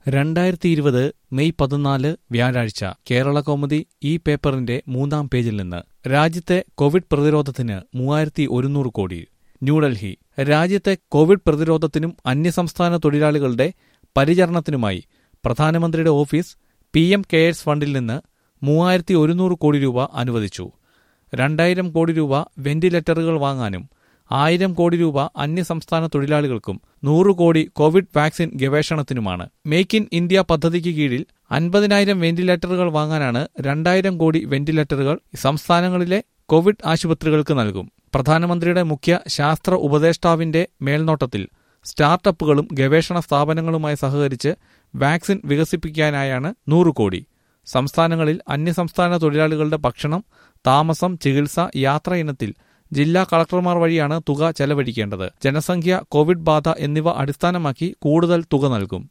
2020 May 14 വ്യാഴാഴ്ച കേരളകൗമുദി ഈ പേപ്പറിന്റെ 3-ാം പേജിൽ നിന്ന് രാജ്യത്തെ കോവിഡ് പ്രതിരോധത്തിന് 3100 കോടി. ന്യൂഡൽഹി. രാജ്യത്തെ കോവിഡ് പ്രതിരോധത്തിനും അന്യസംസ്ഥാന തൊഴിലാളികളുടെ പരിചരണത്തിനുമായി പ്രധാനമന്ത്രിയുടെ ഓഫീസ് PM കെയേഴ്സ് ഫണ്ടിൽ നിന്ന് 3100 കോടി രൂപ അനുവദിച്ചു. 2000 കോടി രൂപ വെന്റിലേറ്ററുകൾ വാങ്ങാനും 1000 കോടി രൂപ അന്യസംസ്ഥാന തൊഴിലാളികൾക്കും 100 കോടി കോവിഡ് വാക്സിൻ ഗവേഷണത്തിനുമാണ്. മേക്ക് ഇൻ ഇന്ത്യ പദ്ധതിക്ക് കീഴിൽ 50,000 വെന്റിലേറ്ററുകൾ വാങ്ങാനാണ് 2000 കോടി വെന്റിലേറ്ററുകൾ സംസ്ഥാനങ്ങളിലെ കോവിഡ് ആശുപത്രികൾക്ക് നൽകും. പ്രധാനമന്ത്രിയുടെ മുഖ്യ ശാസ്ത്ര ഉപദേഷ്ടാവിന്റെ മേൽനോട്ടത്തിൽ സ്റ്റാർട്ടപ്പുകളും ഗവേഷണ സ്ഥാപനങ്ങളുമായി സഹകരിച്ച് വാക്സിൻ വികസിപ്പിക്കാനായാണ് 100 കോടി. സംസ്ഥാനങ്ങളിൽ അന്യസംസ്ഥാന തൊഴിലാളികളുടെ ഭക്ഷണം, താമസം, ചികിത്സ, യാത്ര ഇനത്തിൽ ജില്ലാ കളക്ടർമാർ വഴിയാണ് തുക ചെലവഴിക്കേണ്ടത്. ജനസംഖ്യ, കോവിഡ് ബാധ എന്നിവ അടിസ്ഥാനമാക്കി കൂടുതൽ തുക നൽകും.